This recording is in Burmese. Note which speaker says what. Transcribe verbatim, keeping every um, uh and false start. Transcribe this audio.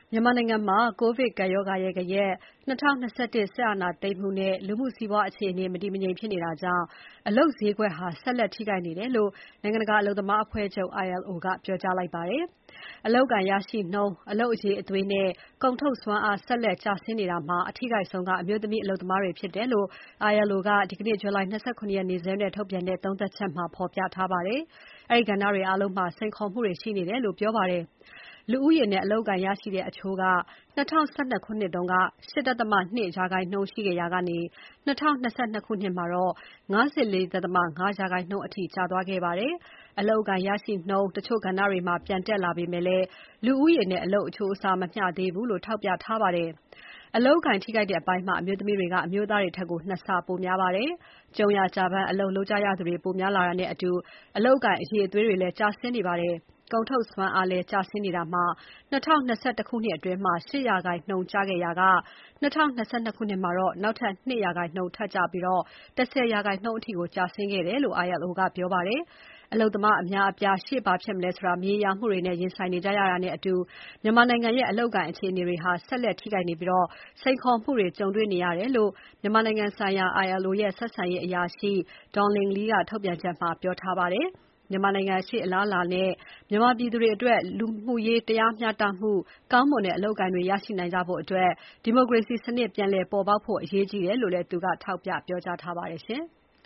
Speaker 1: မြန်မာနိုင်ငံမှာ ကိုဗစ်ကပ်ရောဂါရဲ့ဂယက် ၂၀၂၁ စစ်အာဏာသိမ်းမှုနဲ့ လူမှုစီးပွားအခြေအနေ မတည်မငြိမ်ဖြစ်နေတာကြောင့် အလုပ်ဈေးကွက်ဟာ ဆက်လက်ထိခိုက်နေတယ်လို့ နိုင်ငံတကာအလုပ်သမားအဖွဲ့ချုပ် I L O ကပြောကြားလိုက်ပါတယ်။ အလုပ်အကိုင်ရရှိနှုန်း၊ အလုပ်အရည်အသွေးနဲ့ ကုန်ထုတ်စွမ်းအား ဆက်လက်ကျဆင်းနေတာမှာ အထိခိုက်ဆုံးက အမျိုးသမီးအလုပ်သမားတွေဖြစ်တယ်လို့ I L O က ဒီနေ့ ဇူလိုင် ၂၇ ရက်နေ့စွဲနဲ့ ထုတ်ပြန်တဲ့ သုံးသပ်ချက်မှာ ဖော်ပြထားပါတယ်။ အဲဒီကဏ္ဍတွေအားလုံးမှာ စိန်ခေါ်မှုတွေရှိနေတယ်လို့ ပြောပါတယ်။ လူဦးရေနဲ့ အလုပ်အကိုင်ရရှိတဲ့အချိုးက ၂၀၁၂ ခုနှစ်တုန်းက ၈.၂ ရာခိုင်နှုန်းရှိခဲ့ရာကနေ ၂၀၂၂ ခုနှစ်မှာတော့ ၅၄.၅ ရာခိုင်နှုန်းအထိ ကျသွားခဲ့ပါတယ်။ အလုပ်အကိုင်ရရှိနှုန်း တချို့ကဏ္ဍတွေမှာ ပြန်တက်လာပေမဲ့ လူဦးရေနဲ့ အလုပ်အချိုးအစား မမျှသေးဘူးလို့ ထောက်ပြထားပါတယ်။ အလုပ်အကိုင်ထိခိုက်တဲ့အပိုင်းမှာ အမျိုးသမီးတွေက အမျိုးသားတွေထက် ၂ ဆ ပိုများပါတယ်။ ကြုံရာကျပန်း အလုပ်လုပ်ကြရသူတွေ ပိုများလာတာနဲ့အတူ အလုပ်အကိုင်အရည်အသွေးတွေလည်း ကျဆင်းနေပါတယ်။ ကုန်ထုတ်စွမ်းအားလည်း ကျဆင်းနေတာမှာ ၂၀၂၁ ခုနှစ်အတွင်း ၈ ရာခိုင်နှုန်းကျခဲ့ရာက ၂၀၂၂ ခုနှစ်မှာ နောက်ထပ် ၂ ရာခိုင်နှုန်းထပ်ကျပြီး ၁၀ ရာခိုင်နှုန်းအထိ ကျဆင်းခဲ့တယ်လို့ I L O ကပြောပါတယ်။ အလုပ်သမားအများအပြား ရှေ့ဘာဖြစ်မလဲဆိုတာ မရေရာမှုတွေနဲ့ ရင်ဆိုင်နေကြရတာနဲ့အတူ မြန်မာနိုင်ငံရဲ့ အလုပ်အကိုင်အခြေအနေတွေဟာ ဆက်လက်ထိခိုက်နေပြီး စိန်ခေါ်မှုတွေ ကြုံတွေ့နေရတယ်လို့ မြန်မာနိုင်ငံဆိုင်ရာ I L O ရဲ့ ဆက်ဆံရေးအရာရှိ Donglin Li ကထုတ်ပြန်ချက်မှာ ပြောထားပါတယ်။ မြန်မာနိုင်ငံရှေ့အလားအလာနဲ့ မြန်မာပြည်သူတွေအတွက် လူမှုရေးတရားမျှတမှု၊ ကောင်းမွန်တဲ့ အလုပ်အကိုင်တွေ ရရှိနိုင်ကြဖို့အတွက် ဒီမိုကရေစီစနစ် ပြန်လည်ပေါ်ပေါက်ဖို့ အရေးကြီးတယ်လို့လည်း သူကထောက်ပြပြောကြားထားပါတယ်။